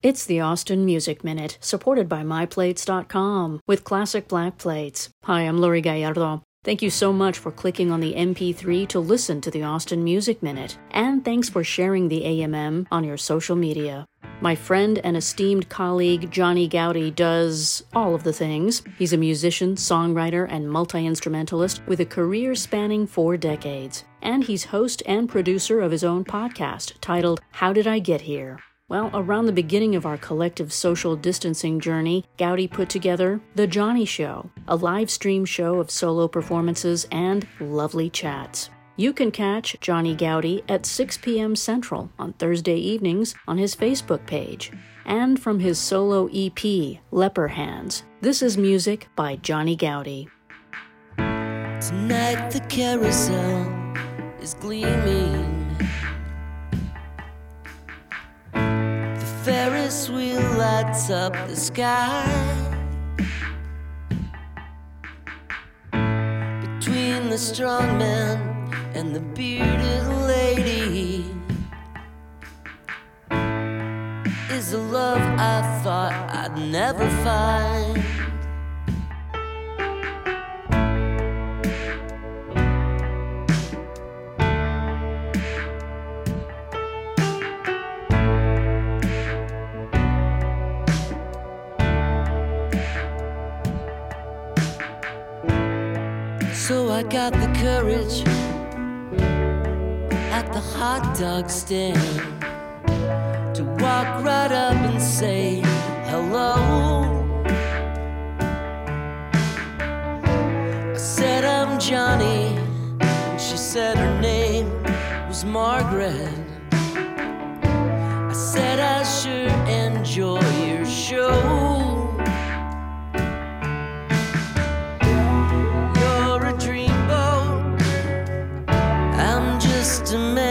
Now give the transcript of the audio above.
It's the Austin Music Minute, supported by MyPlates.com, with classic black plates. Hi, I'm Lori Gallardo. Thank you so much for clicking on the MP3 to listen to the Austin Music Minute, and thanks for sharing the AMM on your social media. My friend and esteemed colleague Johnny Goudie does all of the things. He's a musician, songwriter, and multi-instrumentalist with a career spanning 4 decades. And he's host and producer of his own podcast titled How Did I Get Here? Well, around the beginning of our collective social distancing journey, Goudie put together The Johnny Show, a live stream show of solo performances and lovely chats. You can catch Johnny Goudie at 6 p.m. Central on Thursday evenings on his Facebook page. And from his solo EP, Leper Hands, this is music by Johnny Goudie. Tonight the carousel is gleaming. Ferris wheel lights up the sky. Between the strong man and the bearded lady is a love I thought I'd never find. So I got the courage at the hot dog stand to walk right up and say hello. I said I'm Johnny, and she said her name was Margaret. I said I sure enjoy your show. A